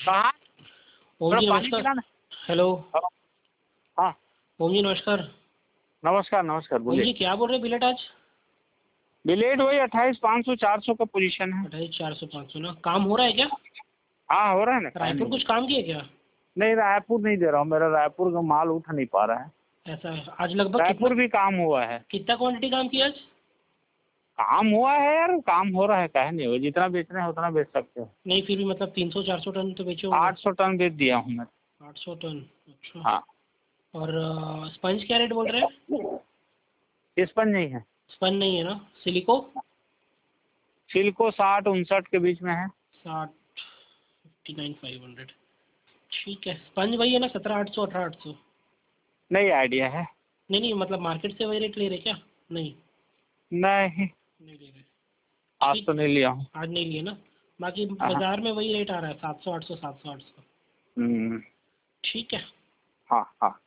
कहाँ? ओम जी पानी नमस्कार। पिलाना। हेलो। हाँ ओम जी नमस्कार। नमस्कार नमस्कार, ओम जी बोलिए। क्या बोल रहे बिलेट आज? बिलेट वही 28,500 400 का पोजीशन है। 28,400 ना। काम हो रहा है क्या? हाँ हो रहा है ना, क्या रायपुर नहीं हो कुछ रहा। काम किया क्या? नहीं रायपुर नहीं दे रहा हूँ, मेरा रायपुर का माल उठ नहीं पा रहा है। ऐसा है। आज लगभग कितना रायपुर भी काम हुआ है। कितना क्वांटिटी काम किया आज? काम हुआ है यार, काम हो रहा है, काहे नहीं हो, जितना बेचना है उतना बेच सकते हो। नहीं फिर भी मतलब 300-400 टन तो बेचे होंगे। 800 टन बेच दिया हूँ मैं। 800 टन। अच्छा। हाँ। और स्पंज क्या रेट बोल रहे हैं? इस पर नहीं है। स्पंज नहीं है ना। सिलिको? सिल्को 60-59 के बीच में है। 60, 59,500। ठीक है। स्पंज वही है ना, 17,800 18,800? नहीं आइडिया है। नहीं नहीं, मतलब मार्केट से वही रेट ले रहे क्या? नहीं नहीं, नहीं ले रहे। आज ठीक। तो नहीं लिया हूँ। आज नहीं लिए ना। बाकी हाँ। बाजार में वही रेट आ रहा है, 700 800 700 800। हम्म, ठीक है। हाँ हाँ।